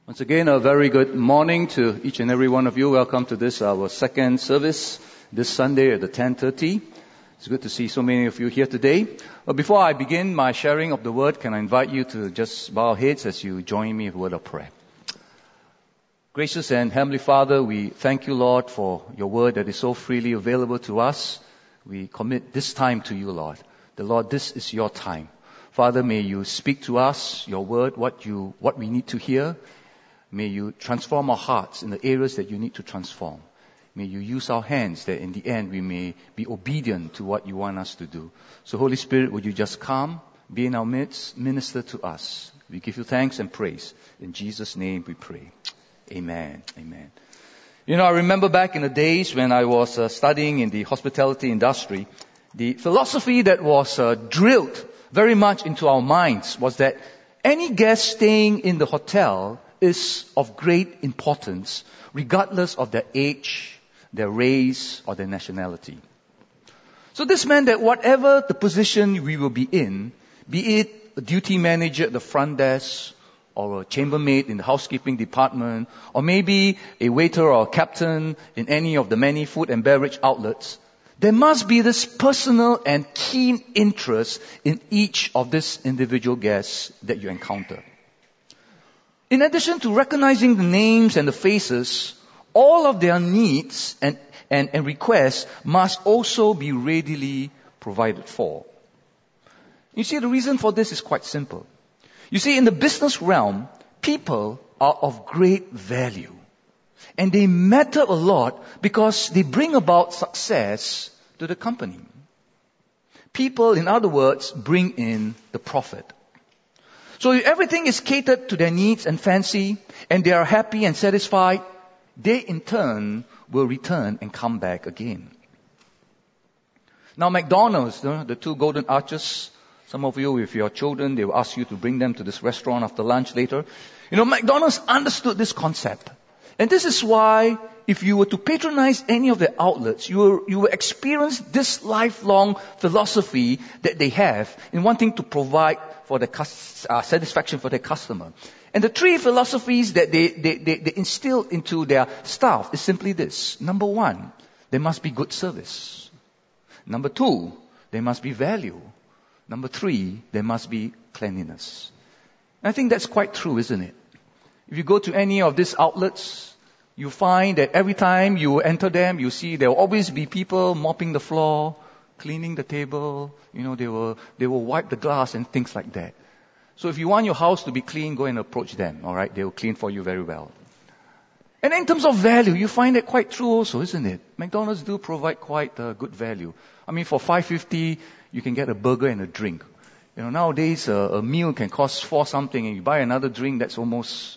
Once again, a very good morning to each and every one of you. Welcome to this, our second service this Sunday at the 10:30. It's good to see so many of you here today. But before I begin my sharing of the word, can I invite you to just bow heads as you join me in a word of prayer. Gracious and Heavenly Father, we thank you, Lord, for your word that is so freely available to us. We commit this time to you, Lord. The Lord, this is your time. Father, may you speak to us, your word, what we need to hear. May you transform our hearts in the areas that you need to transform. May you use our hands that in the end we may be obedient to what you want us to do. So Holy Spirit, would you just come, be in our midst, minister to us. We give you thanks and praise. In Jesus' name we pray. Amen. Amen. You know, I remember back in the days when I was studying in the hospitality industry, the philosophy that was drilled very much into our minds was that any guest staying in the hotel is of great importance, regardless of their age, their race, or their nationality. So this meant that whatever the position we will be in, be it a duty manager at the front desk, or a chambermaid in the housekeeping department, or maybe a waiter or a captain in any of the many food and beverage outlets, there must be this personal and keen interest in each of these individual guests that you encounter. In addition to recognizing the names and the faces, all of their needs and requests must also be readily provided for. You see, the reason for this is quite simple. You see, in the business realm, people are of great value. And they matter a lot because they bring about success to the company. People, in other words, bring in the profit. So if everything is catered to their needs and fancy, and they are happy and satisfied, they in turn will return and come back again. Now McDonald's, the two golden arches, some of you with your children, they will ask you to bring them to this restaurant after lunch later. You know, McDonald's understood this concept. And this is why if you were to patronize any of their outlets, you will experience this lifelong philosophy that they have in wanting to provide for the satisfaction for their customer. And the three philosophies that they instill into their staff is simply this. Number one, there must be good service. Number two, there must be value. Number three, there must be cleanliness. And I think that's quite true, isn't it? If you go to any of these outlets, you find that every time you enter them, you see there will always be people mopping the floor, cleaning the table, you know, they will wipe the glass and things like that. So if you want your house to be clean, go and approach them, alright? They will clean for you very well. And in terms of value, you find it quite true also, isn't it? McDonald's do provide quite good value. I mean, for $5.50, you can get a burger and a drink. You know, nowadays, a meal can cost $4 something, and you buy another drink that's also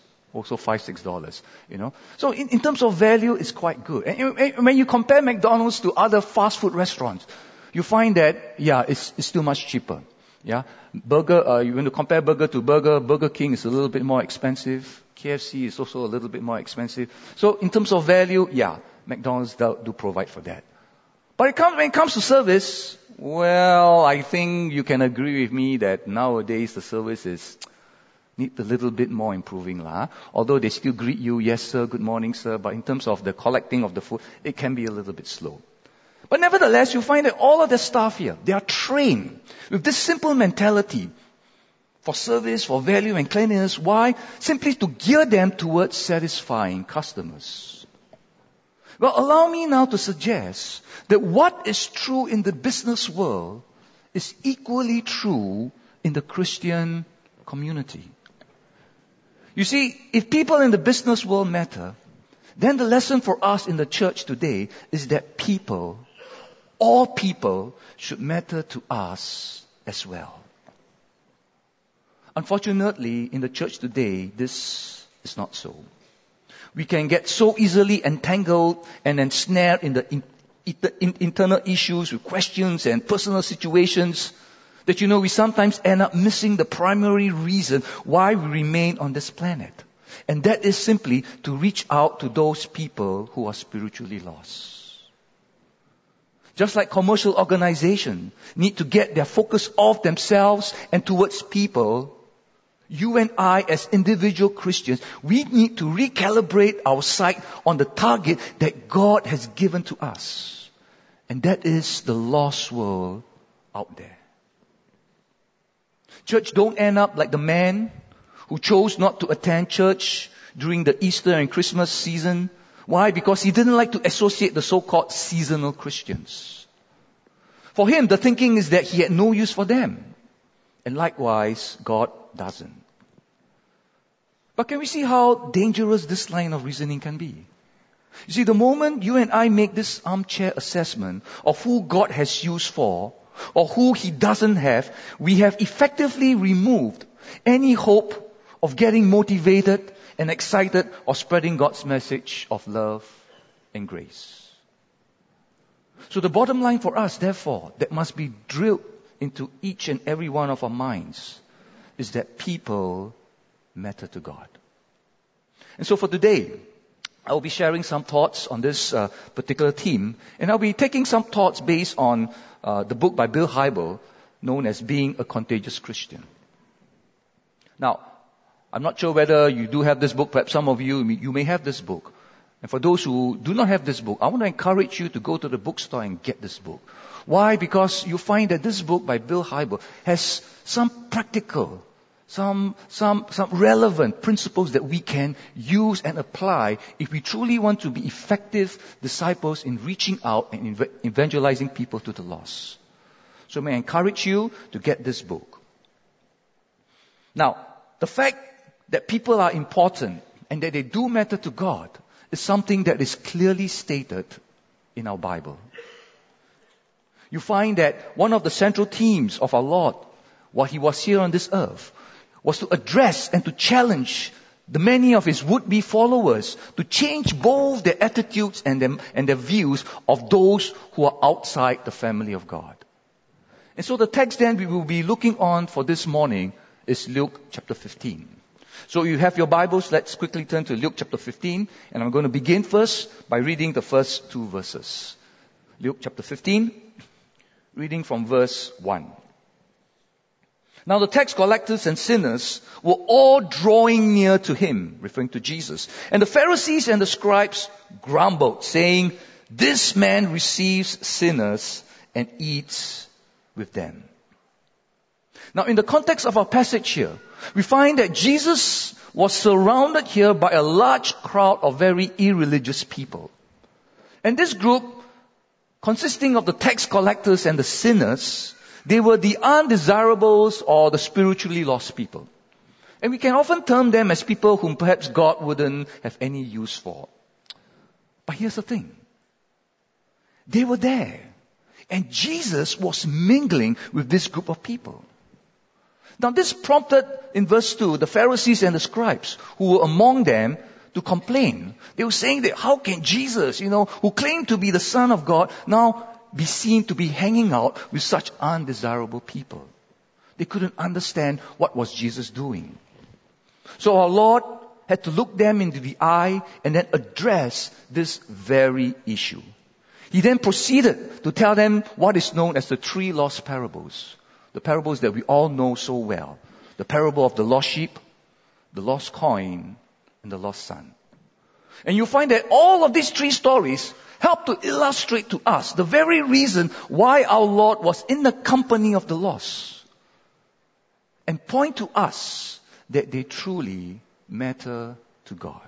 $5-6, you know. So in terms of value, it's quite good. And when you compare McDonald's to other fast food restaurants, you find that, it's still much cheaper. Yeah. Burger, you want to compare burger to burger, Burger King is a little bit more expensive. KFC is also a little bit more expensive. So in terms of value, McDonald's do provide for that. But when it comes to service, well, I think you can agree with me that nowadays the service need a little bit more improving lah. Although they still greet you, yes sir, good morning sir, but in terms of the collecting of the food, it can be a little bit slow. But nevertheless, you find that all of the staff here, they are trained with this simple mentality for service, for value and cleanliness. Why? Simply to gear them towards satisfying customers. Well, allow me now to suggest that what is true in the business world is equally true in the Christian community. You see, if people in the business world matter, then the lesson for us in the church today is that all people should matter to us as well. Unfortunately, in the church today, this is not so. We can get so easily entangled and ensnared in the internal issues with questions and personal situations that, you know, we sometimes end up missing the primary reason why we remain on this planet. And that is simply to reach out to those people who are spiritually lost. Just like commercial organizations need to get their focus off themselves and towards people, you and I as individual Christians, we need to recalibrate our sight on the target that God has given to us. And that is the lost world out there. Church, don't end up like the man who chose not to attend church during the Easter and Christmas season. Why? Because he didn't like to associate the so-called seasonal Christians. For him, the thinking is that he had no use for them. And likewise, God doesn't. But can we see how dangerous this line of reasoning can be? You see, the moment you and I make this armchair assessment of who God has used for, or who He doesn't have, we have effectively removed any hope of getting motivated and excited or spreading God's message of love and grace. So the bottom line for us, therefore, that must be drilled into each and every one of our minds is that people matter to God. And so for today, I will be sharing some thoughts on this particular theme, and I'll be taking some thoughts based on the book by Bill Hybels, known as Being a Contagious Christian. Now, I'm not sure whether you do have this book. Perhaps some of you may have this book. And for those who do not have this book, I want to encourage you to go to the bookstore and get this book. Why? Because you find that this book by Bill Hybels has some practical, some relevant principles that we can use and apply if we truly want to be effective disciples in reaching out and evangelizing people to the lost. So may I encourage you to get this book. Now, the fact that people are important and that they do matter to God is something that is clearly stated in our Bible. You find that one of the central themes of our Lord, while He was here on this earth, was to address and to challenge the many of His would-be followers to change both their attitudes and their views of those who are outside the family of God. And so the text then we will be looking on for this morning is Luke chapter 15. So you have your Bibles, let's quickly turn to Luke chapter 15, and I'm going to begin first by reading the first two verses. Luke chapter 15, reading from verse 1. Now the tax collectors and sinners were all drawing near to Him, referring to Jesus. And the Pharisees and the scribes grumbled, saying, "This man receives sinners and eats with them." Now in the context of our passage here, we find that Jesus was surrounded here by a large crowd of very irreligious people. And this group, consisting of the tax collectors and the sinners, they were the undesirables or the spiritually lost people. And we can often term them as people whom perhaps God wouldn't have any use for. But here's the thing. They were there. And Jesus was mingling with this group of people. Now this prompted, in verse 2, the Pharisees and the scribes who were among them to complain. They were saying that how can Jesus, who claimed to be the Son of God, now be seen to be hanging out with such undesirable people? They couldn't understand what was Jesus doing. So our Lord had to look them into the eye and then address this very issue. He then proceeded to tell them what is known as the three lost parables. The parables that we all know so well. The parable of the lost sheep, the lost coin, and the lost son. And you find that all of these three stories help to illustrate to us the very reason why our Lord was in the company of the lost. And point to us that they truly matter to God.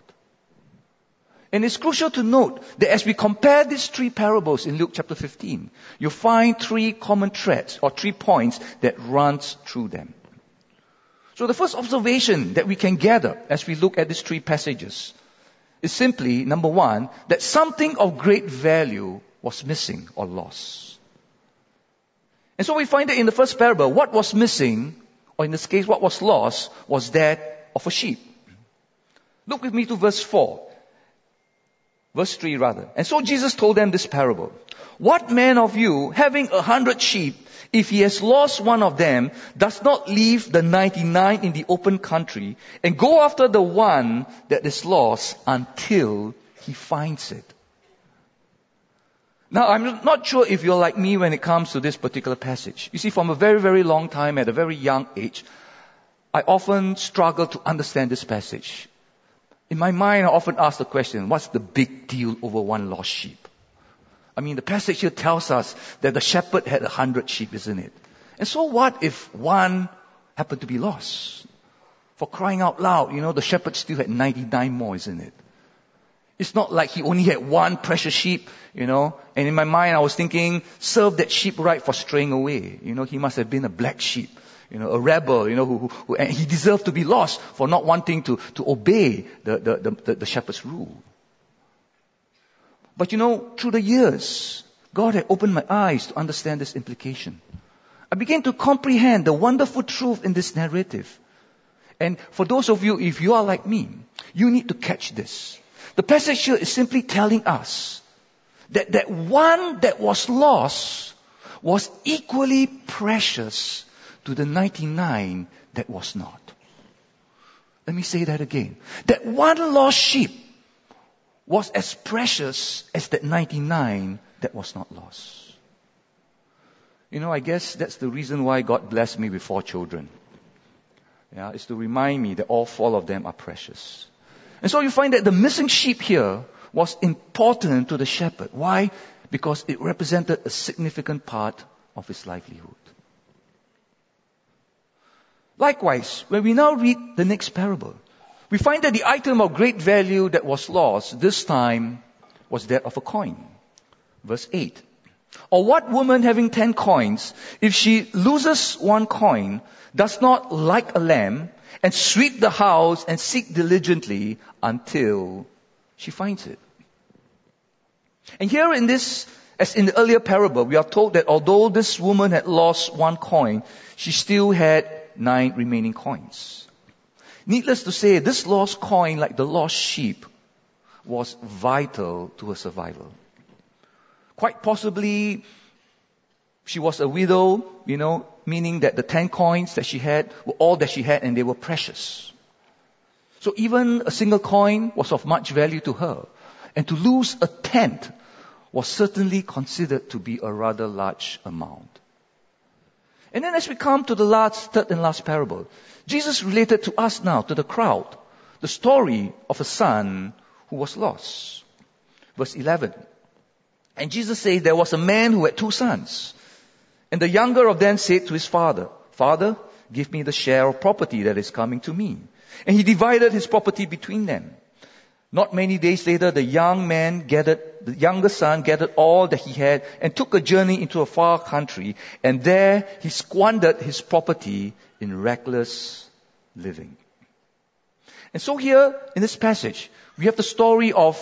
And it's crucial to note that as we compare these three parables in Luke chapter 15, you find three common threads or 3 points that runs through them. So the first observation that we can gather as we look at these three passages is simply, number one, that something of great value was missing or lost. And so we find that in the first parable, what was missing, or in this case, what was lost, was that of a sheep. Look with me to verse 4. Verse 3 rather. And so Jesus told them this parable. What man of you, having 100 sheep, if he has lost one of them, does not leave the 99 in the open country and go after the one that is lost until he finds it? Now, I'm not sure if you're like me when it comes to this particular passage. You see, from a very, very long time, at a very young age, I often struggle to understand this passage. In my mind, I often ask the question, what's the big deal over one lost sheep? I mean, the passage here tells us that the shepherd had 100 sheep, isn't it? And so what if one happened to be lost? For crying out loud, the shepherd still had 99 more, isn't it? It's not like he only had one precious sheep, And in my mind, I was thinking, serve that sheep right for straying away. He must have been a black sheep, a rebel, who and he deserved to be lost for not wanting to obey the shepherd's rule. But through the years, God had opened my eyes to understand this implication. I began to comprehend the wonderful truth in this narrative. And for those of you, if you are like me, you need to catch this. The passage here is simply telling us that one that was lost was equally precious to the 99 that was not. Let me say that again. That one lost sheep was as precious as that 99 that was not lost. I guess that's the reason why God blessed me with 4 children. It's to remind me that all 4 of them are precious. And so you find that the missing sheep here was important to the shepherd. Why? Because it represented a significant part of his livelihood. Likewise, when we now read the next parable, we find that the item of great value that was lost this time was that of a coin. Verse 8. Or what woman having 10 coins, if she loses one coin, does not light a lamp and sweep the house and seek diligently until she finds it? And here in this, as in the earlier parable, we are told that although this woman had lost one coin, she still had 9 remaining coins. Needless to say, this lost coin, like the lost sheep, was vital to her survival. Quite possibly, she was a widow, meaning that the 10 coins that she had were all that she had and they were precious. So even a single coin was of much value to her. And to lose a tenth was certainly considered to be a rather large amount. And then as we come to the third and last parable, Jesus related to us now, to the crowd, the story of a son who was lost. Verse 11. And Jesus says, there was a man who had 2 sons. And the younger of them said to his father, Father, give me the share of property that is coming to me. And he divided his property between them. Not many days later, the younger son gathered all that he had and took a journey into a far country. And there he squandered his property in reckless living. And so here in this passage, we have the story of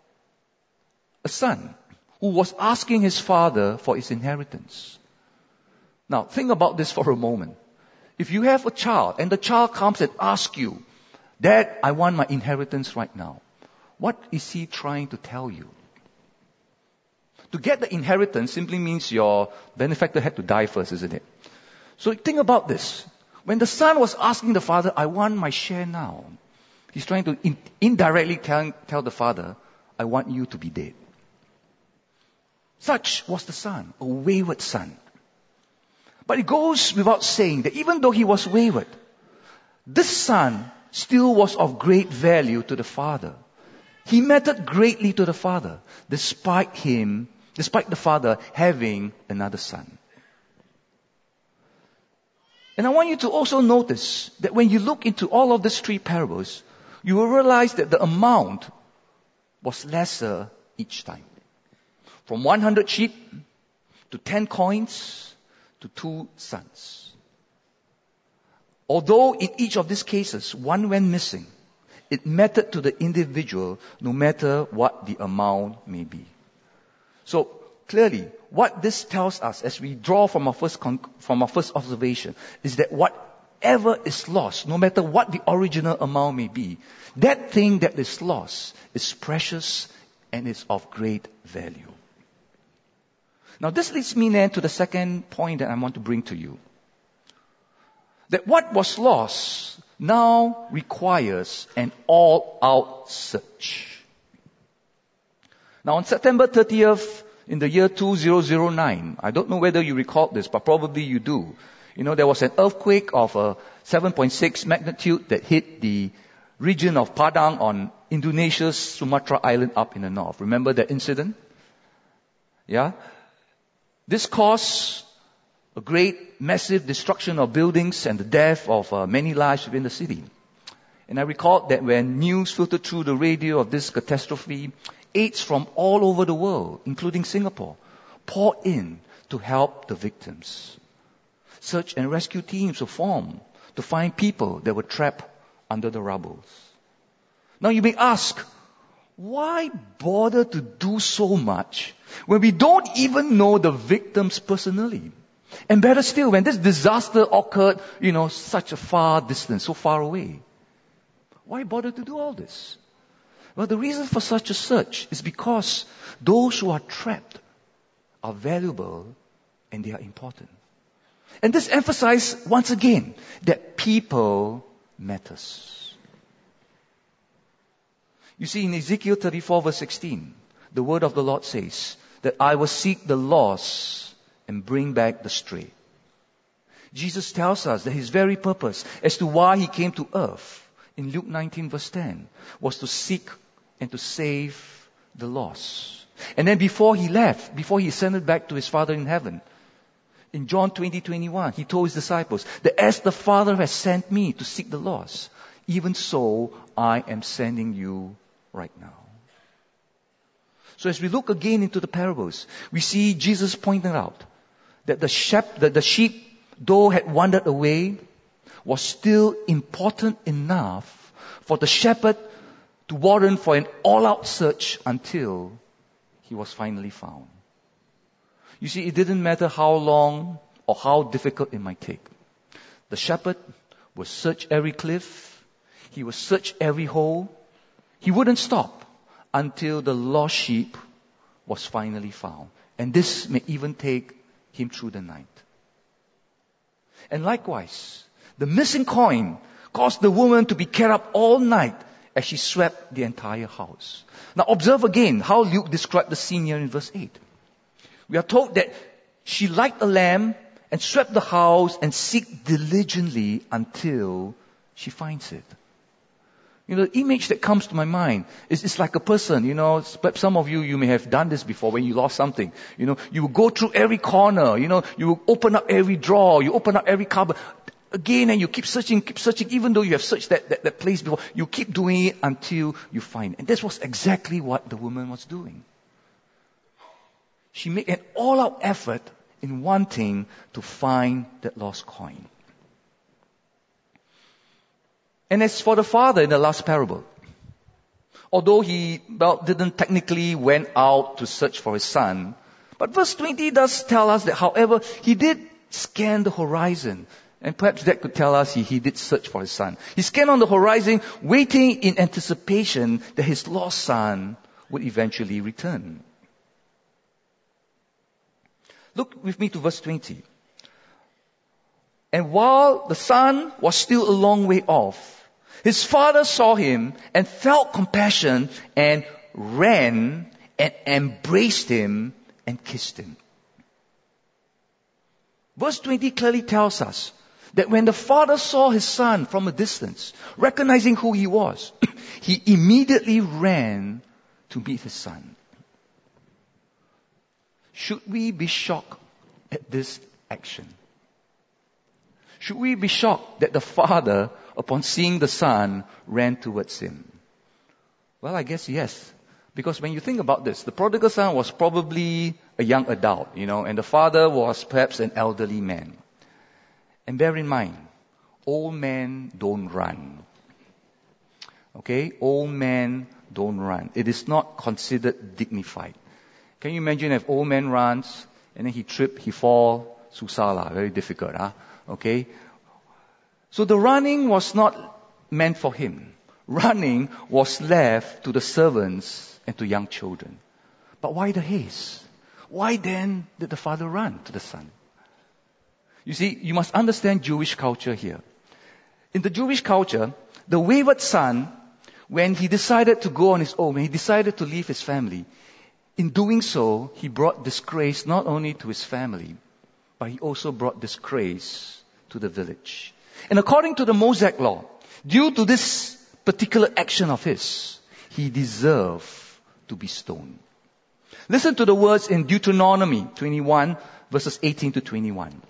a son who was asking his father for his inheritance. Now, think about this for a moment. If you have a child and the child comes and asks you, Dad, I want my inheritance right now. What is he trying to tell you? To get the inheritance simply means your benefactor had to die first, isn't it? So think about this. When the son was asking the father, I want my share now, he's trying to indirectly tell the father, I want you to be dead. Such was the son, a wayward son. But it goes without saying that even though he was wayward, this son still was of great value to the father. He mattered greatly to the father, despite the father having another son. And I want you to also notice that when you look into all of these 3 parables, you will realize that the amount was lesser each time. From 100 sheep to 10 coins to 2 sons. Although in each of these cases, one went missing, it mattered to the individual no matter what the amount may be. So clearly, what this tells us as we draw from our first observation is that whatever is lost, no matter what the original amount may be, that thing that is lost is precious and is of great value. Now this leads me then to the second point that I want to bring to you. That what was lost now requires an all-out search. Now on September 30th, in the year 2009, I don't know whether you recall this, but probably you do. There was an earthquake of 7.6 magnitude that hit the region of Padang on Indonesia's Sumatra island up in the north. Remember that incident? Yeah? This caused a great, massive destruction of buildings and the death of many lives within the city. And I recall that when news filtered through the radio of this catastrophe, aides from all over the world, including Singapore, poured in to help the victims. Search and rescue teams were formed to find people that were trapped under the rubble. Now you may ask, why bother to do so much when we don't even know the victims personally? And better still, when this disaster occurred, such a far distance, so far away. Why bother to do all this? Well, the reason for such a search is because those who are trapped are valuable and they are important. And this emphasizes once again that people matters. You see, in Ezekiel 34 verse 16, the word of the Lord says that I will seek the lost and bring back the stray. Jesus tells us that his very purpose as to why he came to earth in Luke 19 verse 10 was to seek and to save the lost. And then before he left, before he ascended back to his Father in heaven, in John 20:21, he told his disciples that as the Father has sent me to seek the lost, even so I am sending you right now. So as we look again into the parables, we see Jesus pointing out that the sheep, though had wandered away, was still important enough for the shepherd to warrant for an all-out search until he was finally found. You see, it didn't matter how long or how difficult it might take. The shepherd would search every cliff. He would search every hole. He wouldn't stop until the lost sheep was finally found. And this may even take him through the night. And likewise, the missing coin caused the woman to be carried up all night as she swept the entire house. Now observe again how Luke described the scene here in verse 8. We are told that she lighted a lamp and swept the house and seek diligently until she finds it. The image that comes to my mind is like a person, perhaps some of you may have done this before when you lost something. You will go through every corner, you will open up every drawer, you open up every cupboard. Again, and you keep searching, even though you have searched that place before. You keep doing it until you find it. And this was exactly what the woman was doing. She made an all-out effort in wanting to find that lost coin. And as for the father in the last parable, although he didn't technically went out to search for his son, but verse 20 does tell us that, however, he did scan the horizon. And perhaps that could tell us he did search for his son. He scanned on the horizon, waiting in anticipation that his lost son would eventually return. Look with me to verse 20. And while the son was still a long way off, his father saw him and felt compassion and ran and embraced him and kissed him. Verse 20 clearly tells us that when the father saw his son from a distance, recognizing who he was, he immediately ran to meet his son. Should we be shocked at this action? Should we be shocked that the father, upon seeing the son, ran towards him? Well, I guess yes. Because when you think about this, the prodigal son was probably a young adult, and the father was perhaps an elderly man. And bear in mind, old men don't run. Okay? Old men don't run. It is not considered dignified. Can you imagine if old man runs and then he trip, he fall, susah, very difficult, Okay? So the running was not meant for him. Running was left to the servants and to young children. But why the haste? Why then did the father run to the son? You see, you must understand Jewish culture here. In the Jewish culture, the wayward son, when he decided to go on his own, when he decided to leave his family, in doing so, he brought disgrace not only to his family, but he also brought disgrace to the village. And according to the Mosaic law, due to this particular action of his, he deserved to be stoned. Listen to the words in Deuteronomy 21, verses 18 to 21.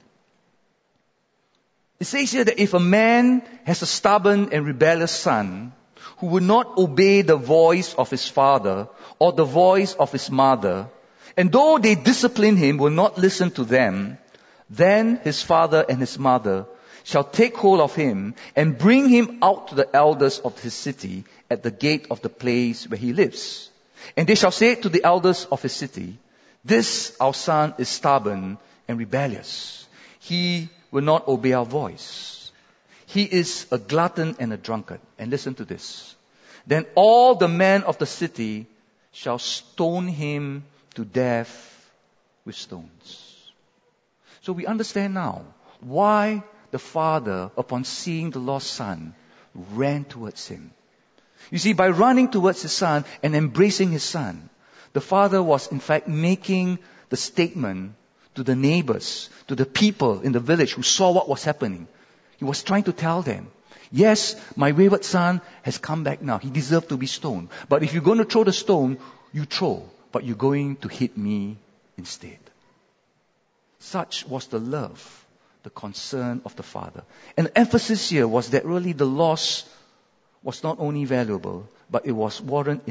It says here that if a man has a stubborn and rebellious son who will not obey the voice of his father or the voice of his mother, and though they discipline him, will not listen to them, then his father and his mother shall take hold of him and bring him out to the elders of his city at the gate of the place where he lives. And they shall say to the elders of his city, "This our son is stubborn and rebellious. He will not obey our voice. He is a glutton and a drunkard." And listen to this. "Then all the men of the city shall stone him to death with stones." So we understand now why the father, upon seeing the lost son, ran towards him. You see, by running towards his son and embracing his son, the father was in fact making the statement to the neighbors, to the people in the village who saw what was happening. He was trying to tell them, yes, my wayward son has come back now. He deserved to be stoned. But if you're going to throw the stone, you throw, but you're going to hit me instead. Such was the love, the concern of the father. And the emphasis here was that really the loss was not only valuable, but it was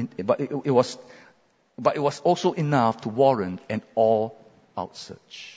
also enough to warrant an all-out search.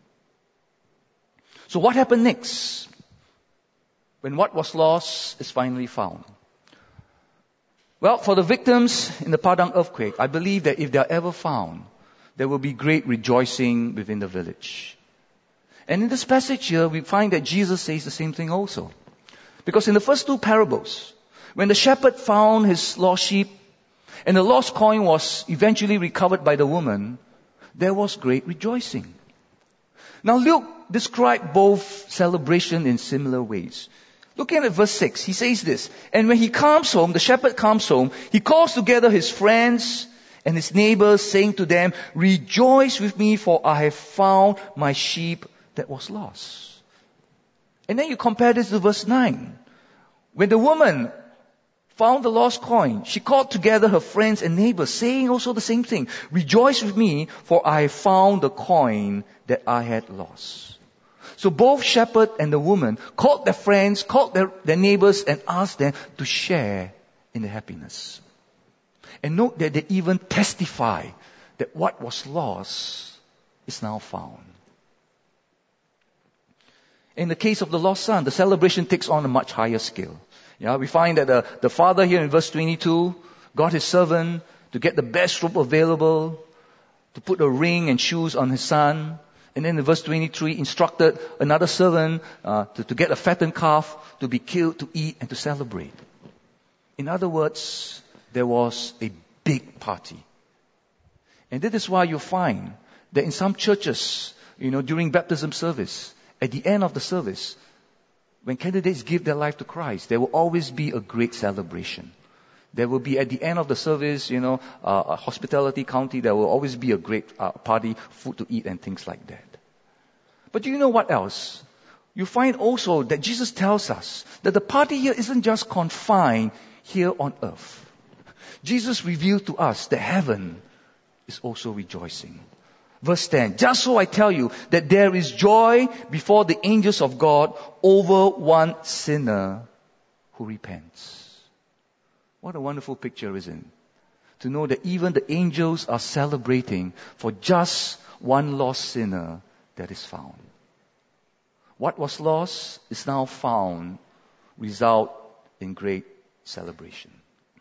So what happened next when what was lost is finally found? Well, for the victims in the Padang earthquake, I believe that if they are ever found, there will be great rejoicing within the village. And in this passage here, we find that Jesus says the same thing also. Because in the first two parables, when the shepherd found his lost sheep and the lost coin was eventually recovered by the woman, there was great rejoicing. Now Luke described both celebration in similar ways. Looking at verse 6, he says this, "And when he comes home, the shepherd comes home, he calls together his friends and his neighbors, saying to them, 'Rejoice with me, for I have found my sheep that was lost.'" And then you compare this to verse 9. When the woman found the lost coin, she called together her friends and neighbors, saying also the same thing, "Rejoice with me, for I have found the coin that I had lost." So both shepherd and the woman called their friends, called their neighbors, and asked them to share in the happiness. And note that they even testify that what was lost is now found. In the case of the lost son, the celebration takes on a much higher scale. Yeah, we find that the father here in verse 22 got his servant to get the best robe available, to put a ring and shoes on his son. And then in verse 23, instructed another servant to get a fattened calf to be killed, to eat, and to celebrate. In other words, there was a big party. And that is why you find that in some churches, during baptism service, at the end of the service, when candidates give their life to Christ, there will always be a great celebration. There will be, at the end of the service, a hospitality county, there will always be a great party, food to eat and things like that. But do you know what else? You find also that Jesus tells us that the party here isn't just confined here on earth. Jesus revealed to us that heaven is also rejoicing. Verse 10, "Just so I tell you that there is joy before the angels of God over one sinner who repents." What a wonderful picture, isn't it? To know that even the angels are celebrating for just one lost sinner that is found. What was lost is now found, result in great celebration.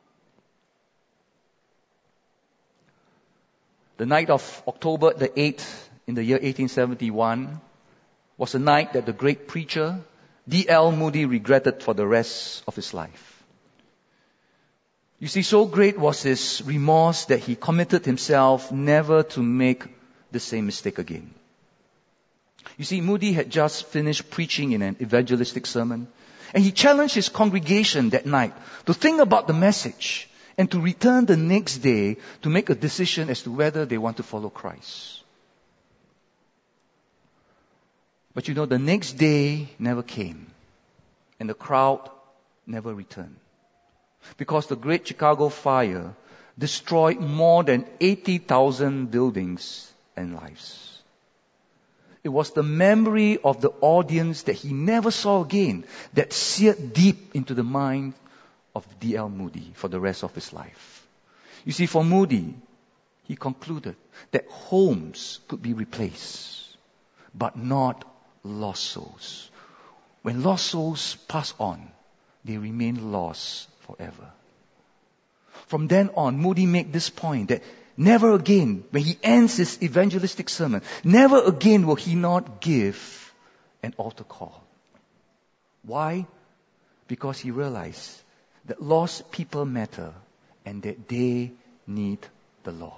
The night of October the 8th in the year 1871 was a night that the great preacher D.L. Moody regretted for the rest of his life. You see, so great was his remorse that he committed himself never to make the same mistake again. You see, Moody had just finished preaching in an evangelistic sermon, and he challenged his congregation that night to think about the message and to return the next day to make a decision as to whether they want to follow Christ. But you know, the next day never came, and the crowd never returned. Because the Great Chicago Fire destroyed more than 80,000 buildings and lives. It was the memory of the audience that he never saw again that seared deep into the mind of D.L. Moody for the rest of his life. You see, for Moody, he concluded that homes could be replaced, but not lost souls. When lost souls pass on, they remain lost forever. From then on, Moody made this point that never again, when he ends his evangelistic sermon, never again will he not give an altar call. Why? Because he realized that lost people matter and that they need the Lord.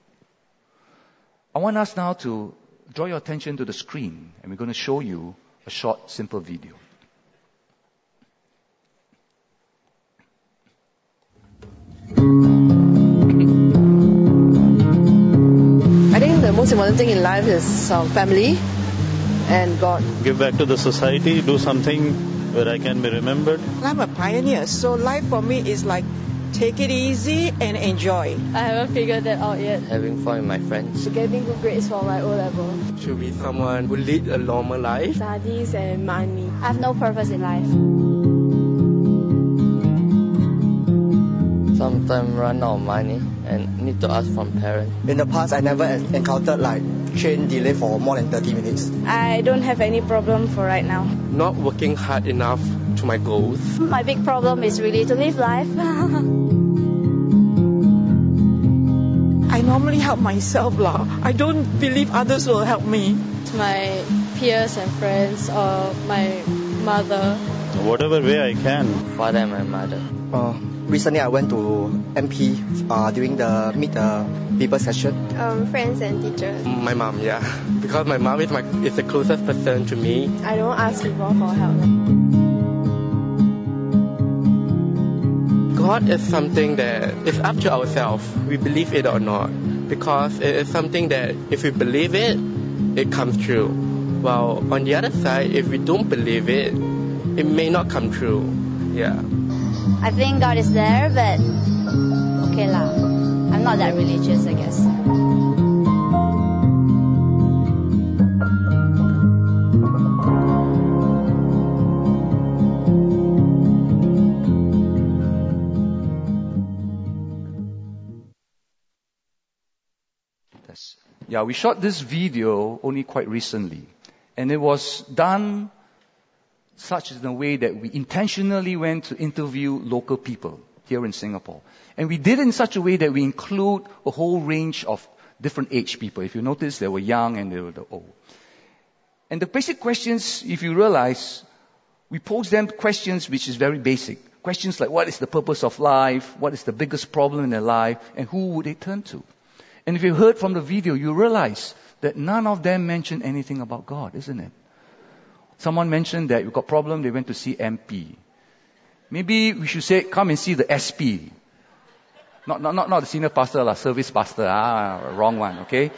I want us now to draw your attention to the screen, and we're going to show you a short, simple video. I think the most important thing in life is family and God. Give back to the society, do something where I can be remembered. I'm a pioneer, so life for me is like take it easy and enjoy. I haven't figured that out yet. Having fun with my friends. Getting good grades for my O-level. To be someone who lead a normal life. Studies and money. I have no purpose in life. Sometimes run out of money and need to ask from parents. In the past, I never encountered train delay for more than 30 minutes. I don't have any problem for right now. Not working hard enough to my goals. My big problem is really to live life. I normally help myself lah. I don't believe others will help me. To my peers and friends or my mother. Whatever way I can. Father and my mother. Recently, I went to MP during the Meet the People session. Friends and teachers. My mom, yeah. Because my mom is the closest person to me. I don't ask people for help. God is something that is up to ourselves. We believe it or not. Because it is something that if we believe it, it comes true. While on the other side, if we don't believe it, it may not come true. Yeah. I think God is there, but okay lah. I'm not that religious, I guess. Yeah, we shot this video only quite recently. And it was done such in a way that we intentionally went to interview local people here in Singapore. And we did it in such a way that we include a whole range of different age people. If you notice, they were young and they were the old. And the basic questions, if you realize, we pose them questions which is very basic. Questions like, what is the purpose of life? What is the biggest problem in their life? And who would they turn to? And if you heard from the video, you realize that none of them mentioned anything about God, isn't it? Someone mentioned that you've got a problem, they went to see MP. Maybe we should say, come and see the SP. Not the senior pastor, service pastor. Wrong one, okay?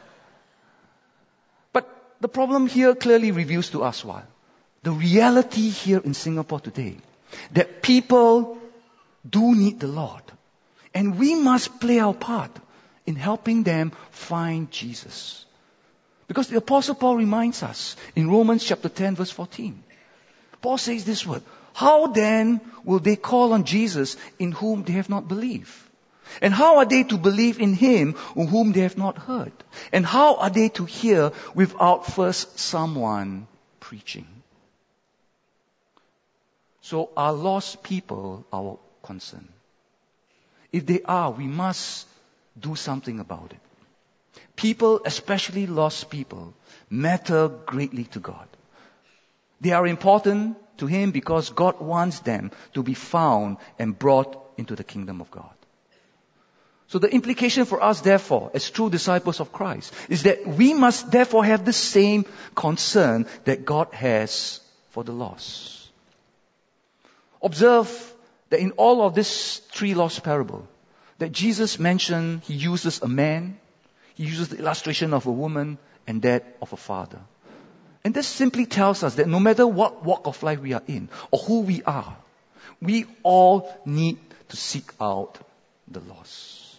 But the problem here clearly reveals to us what? The reality here in Singapore today. That people do need the Lord. And we must play our part in helping them find Jesus. Because the Apostle Paul reminds us in Romans chapter 10 verse 14. Paul says this word, how then will they call on Jesus in whom they have not believed? And how are they to believe in him whom they have not heard? And how are they to hear without first someone preaching? So are lost people our concern? If they are, we must do something about it. People, especially lost people, matter greatly to God. They are important to him because God wants them to be found and brought into the kingdom of God. So the implication for us, therefore, as true disciples of Christ, is that we must therefore have the same concern that God has for the lost. Observe that in all of this three lost parable, that Jesus mentioned, he uses a man, he uses the illustration of a woman, and that of a father. And this simply tells us that no matter what walk of life we are in or who we are, we all need to seek out the lost.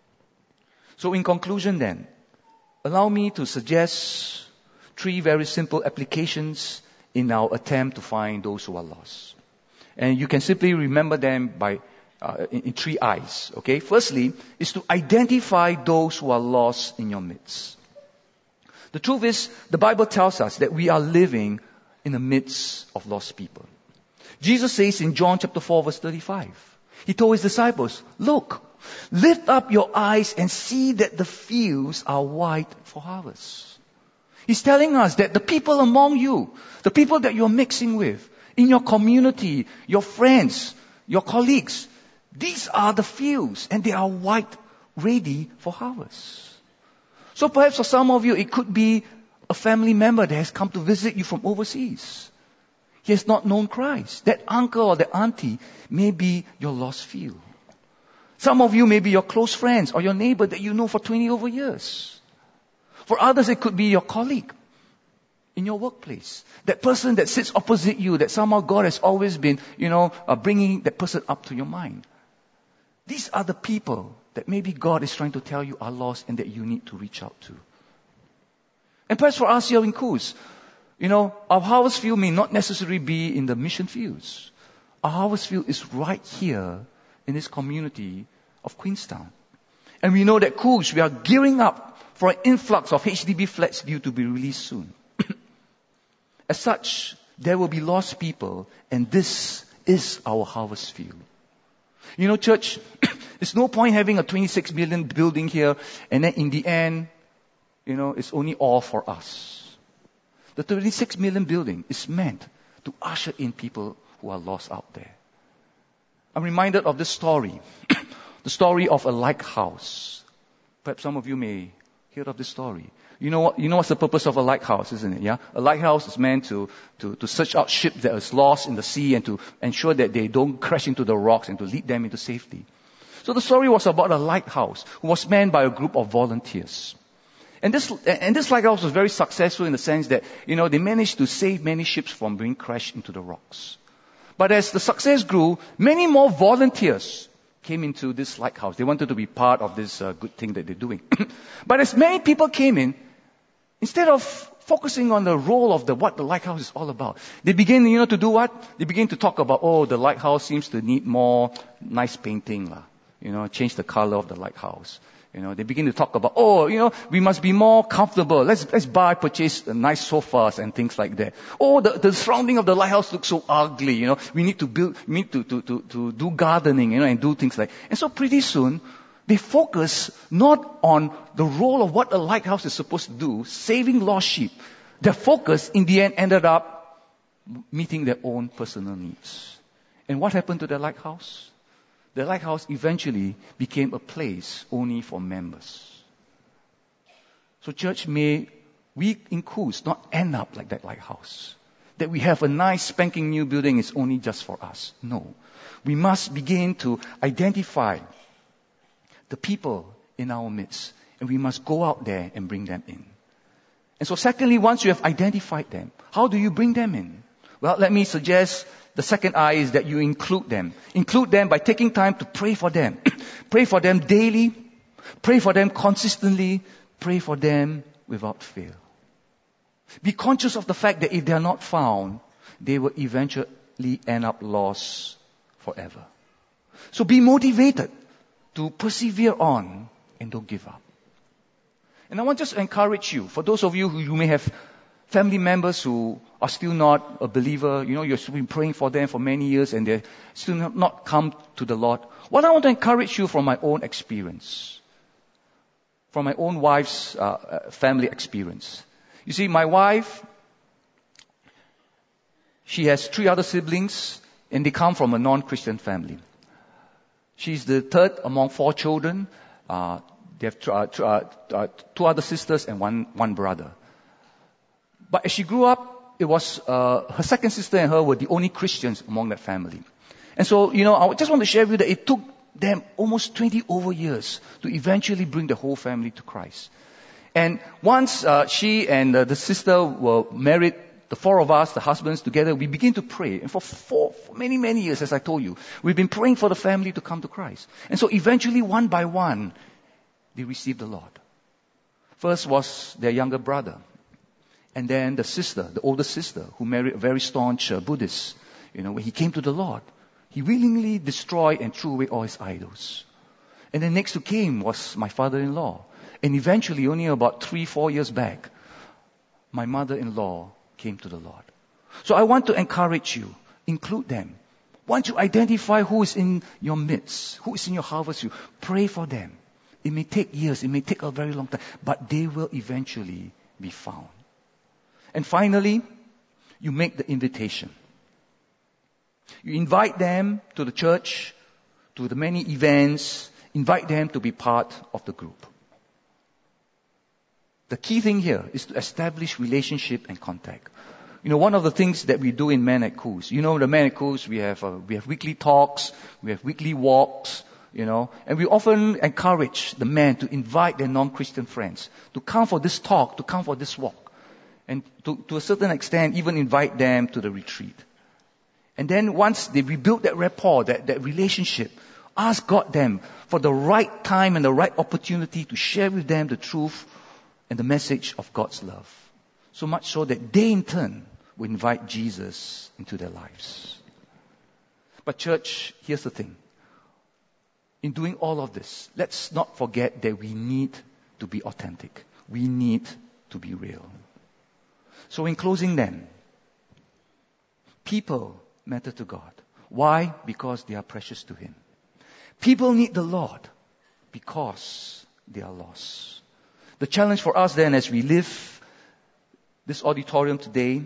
So in conclusion then, allow me to suggest 3 very simple applications in our attempt to find those who are lost. And you can simply remember them by in 3 I's. Okay? Firstly, is to identify those who are lost in your midst. The truth is, the Bible tells us that we are living in the midst of lost people. Jesus says in John chapter 4 verse 35, He told His disciples, look, lift up your eyes and see that the fields are white for harvest. He's telling us that the people among you, the people that you're mixing with, in your community, your friends, your colleagues, these are the fields and they are white, ready for harvest. So perhaps for some of you, it could be a family member that has come to visit you from overseas. He has not known Christ. That uncle or that auntie may be your lost field. Some of you may be your close friends or your neighbor that you know for 20 over years. For others, it could be your colleague in your workplace. That person that sits opposite you, that somehow God has always been, bringing that person up to your mind. These are the people that maybe God is trying to tell you are lost and that you need to reach out to. And perhaps for us here in Coos, our harvest field may not necessarily be in the mission fields. Our harvest field is right here in this community of Queenstown. And we know that Coos, we are gearing up for an influx of HDB flats due to be released soon. As such, there will be lost people, and this is our harvest field. Church, there's no point having a 26 million building here, and then in the end, it's only all for us. The 26 million building is meant to usher in people who are lost out there. I'm reminded of this story, the story of a lighthouse. Perhaps some of you may hear of this story. You know what's the purpose of a lighthouse, isn't it? Yeah, a lighthouse is meant to search out ships that is lost in the sea and to ensure that they don't crash into the rocks and to lead them into safety. So the story was about a lighthouse who was manned by a group of volunteers. And this lighthouse was very successful in the sense that, they managed to save many ships from being crashed into the rocks. But as the success grew, many more volunteers came into this lighthouse. They wanted to be part of this good thing that they're doing. But as many people came in, instead of focusing on the role of what the lighthouse is all about, they begin, to do what? They begin to talk about, the lighthouse seems to need more nice painting, change the color of the lighthouse. They begin to talk about, we must be more comfortable. Let's purchase nice sofas and things like that. The surrounding of the lighthouse looks so ugly. We need to do gardening, and do things like. And so pretty soon, they focus not on the role of what a lighthouse is supposed to do, saving lost sheep. Their focus, in the end, ended up meeting their own personal needs. And what happened to the lighthouse? The lighthouse eventually became a place only for members. So church, may we in Coos not end up like that lighthouse. That we have a nice spanking new building is only just for us. No. We must begin to identify the people in our midst. And we must go out there and bring them in. And so secondly, once you have identified them, how do you bring them in? Well, let me suggest the second I is that you include them. Include them by taking time to pray for them. Pray for them daily. Pray for them consistently. Pray for them without fail. Be conscious of the fact that if they are not found, they will eventually end up lost forever. So be motivated to persevere on and don't give up. And I want just to encourage you, for those of you who you may have family members who are still not a believer, you've been praying for them for many years and they're still not come to the Lord. What I want to encourage you from my own experience, from my own wife's family experience. You see, my wife, she has 3 other siblings and they come from a non-Christian family. She's the third among 4 children. They have 2 other sisters and one brother. But as she grew up, it was her second sister and her were the only Christians among that family. And so, I just want to share with you that it took them almost 20 over years to eventually bring the whole family to Christ. And once she and the sister were married, the four of us, the husbands together, we began to pray. And for many, many years, as I told you, we've been praying for the family to come to Christ. And so eventually, one by one, they received the Lord. First was their younger brother. And then the sister, the older sister, who married a very staunch Buddhist. When he came to the Lord, he willingly destroyed and threw away all his idols. And then next who came was my father-in-law. And eventually, only about 3-4 years back, my mother-in-law came to the Lord. So I want to encourage you, include them. Once you identify who is in your midst, who is in your harvest field, pray for them. It may take years, it may take a very long time, but they will eventually be found. And finally, you make the invitation. You invite them to the church, to the many events, invite them to be part of the group. The key thing here is to establish relationship and contact. One of the things that we do in Men at Cools, the Men at Cools, we have weekly talks, we have weekly walks, and we often encourage the men to invite their non-Christian friends to come for this talk, to come for this walk, and to a certain extent even invite them to the retreat. And then once they rebuild that rapport, that relationship, ask God them for the right time and the right opportunity to share with them the truth and the message of God's love. So much so that they in turn will invite Jesus into their lives. But church, here's the thing. In doing all of this, let's not forget that we need to be authentic. We need to be real. So in closing then, people matter to God. Why? Because they are precious to Him. People need the Lord because they are lost. The challenge for us then as we live this auditorium today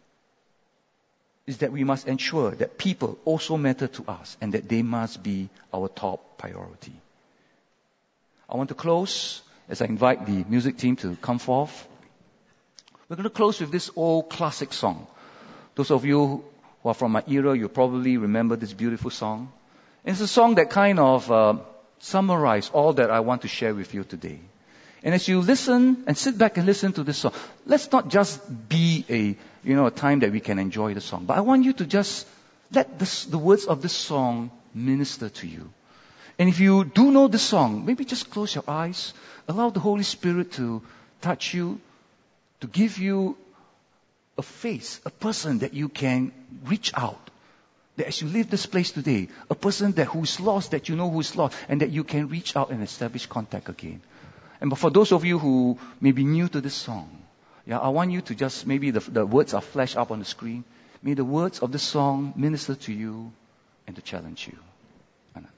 is that we must ensure that people also matter to us and that they must be our top priority. I want to close as I invite the music team to come forth. We're going to close with this old classic song. Those of you who are from my era, you probably remember this beautiful song. And it's a song that kind of summarizes all that I want to share with you today. And as you listen and sit back and listen to this song, let's not just be a time that we can enjoy the song. But I want you to just let the words of this song minister to you. And if you do know the song, maybe just close your eyes. Allow the Holy Spirit to touch you, to give you a face, a person that you can reach out. That as you leave this place today, a person who is lost, that you know who is lost, and that you can reach out and establish contact again. And for those of you who may be new to this song, I want you to just, maybe the words are flashed up on the screen. May the words of this song minister to you and to challenge you. Amen.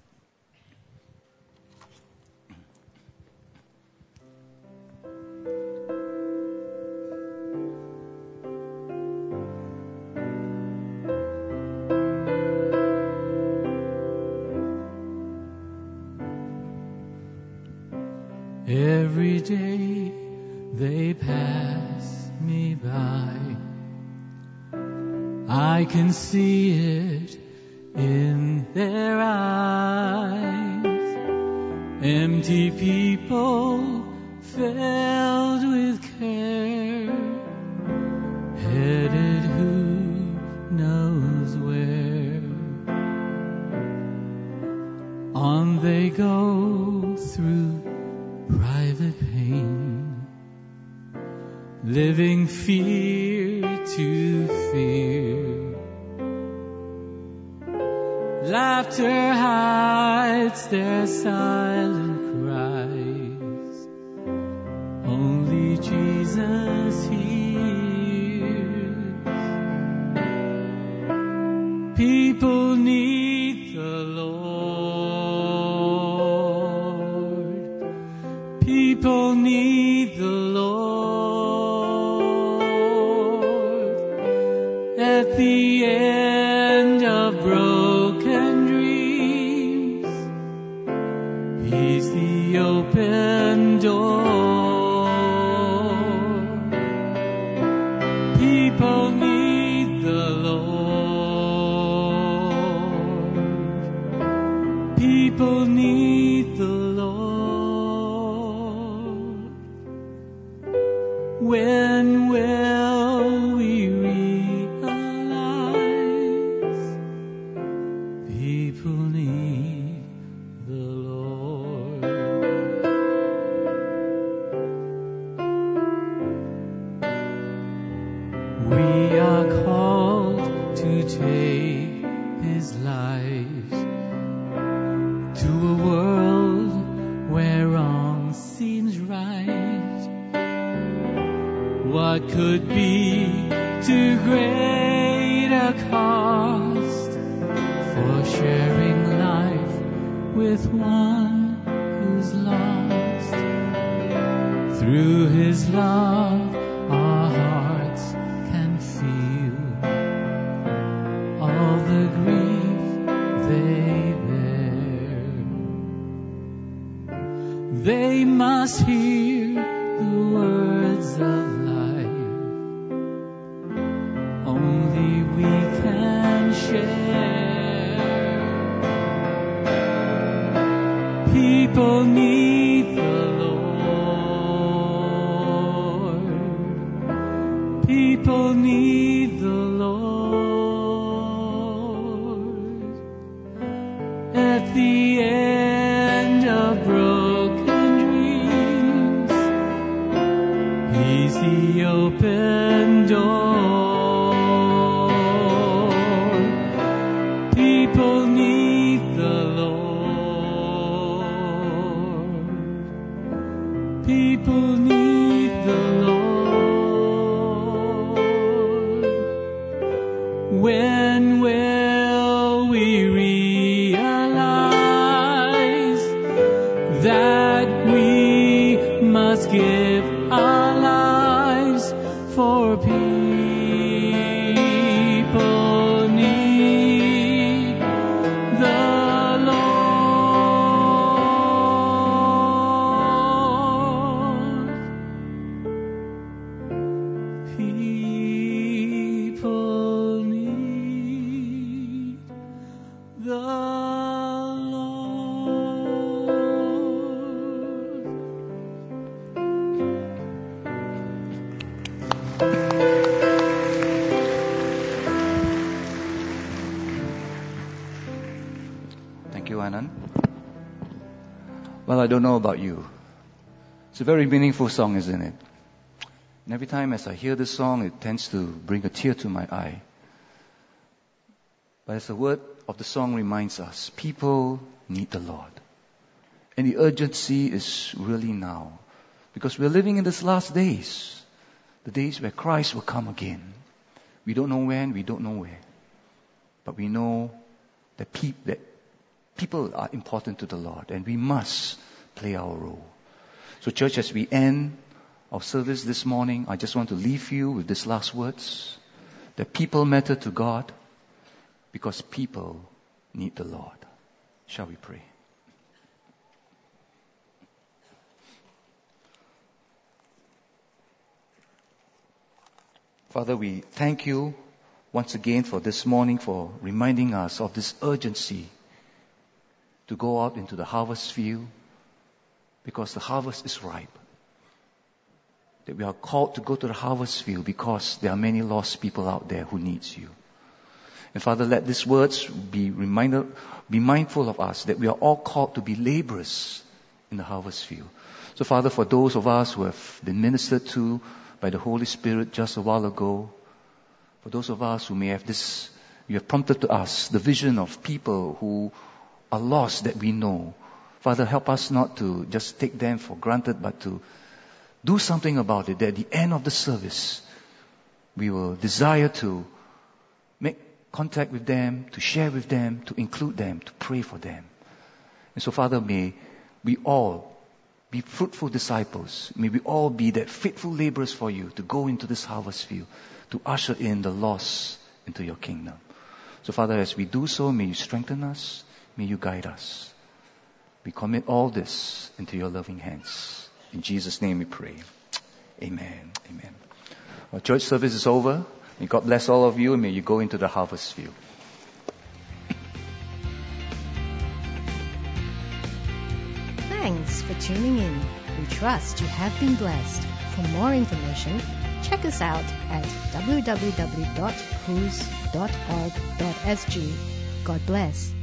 Every day they pass me by, I can see it in their eyes. Empty people filled with care, headed who knows where. On they go through private pain, living fear to fear. Laughter hides their silent cries, only Jesus hears. People need the Lord. People need the Lord. At the end of broken dreams, He's the open door. People need the Lord. People need the Lord. would be too great a cost for sharing life with one who's lost. Through His love, our hearts can feel all the grief they bear. They must hear the words of life only we can share. People need the Lord. People need the Lord. At the end of broken dreams, He's the open door. People need the Lord. People need the Lord. When will we realize that we must give our lives for people need the Lord. People need the Thank you, Anand. Well, I don't know about you. It's a very meaningful song, isn't it? And every time as I hear this song, it tends to bring a tear to my eye. But as the word of the song reminds us, people need the Lord. And the urgency is really now. Because we're living in these last days. The days where Christ will come again. We don't know when, we don't know where. But we know that people are important to the Lord. And we must play our role. So church, as we end our service this morning, I just want to leave you with these last words. That people matter to God because people need the Lord. Shall we pray? Father, we thank you once again for this morning, for reminding us of this urgency to go out into the harvest field, because the harvest is ripe. That we are called to go to the harvest field because there are many lost people out there who needs you. And Father, let these words be mindful of us, that we are all called to be laborers in the harvest field. So Father, for those of us who have been ministered to by the Holy Spirit just a while ago, for those of us who may have this, you have prompted to us the vision of people who are lost that we know. Father, help us not to just take them for granted, but to do something about it. That at the end of the service, we will desire to make contact with them, to share with them, to include them, to pray for them. And so, Father, may we all be fruitful disciples. May we all be that faithful laborers for you to go into this harvest field, to usher in the lost into your kingdom. So, Father, as we do so, may you strengthen us, may you guide us. We commit all this into your loving hands. In Jesus' name we pray. Amen. Amen. Our church service is over. May God bless all of you, and may you go into the harvest field. Thanks for tuning in. We trust you have been blessed. For more information, check us out at www.whos.org.sg. God bless.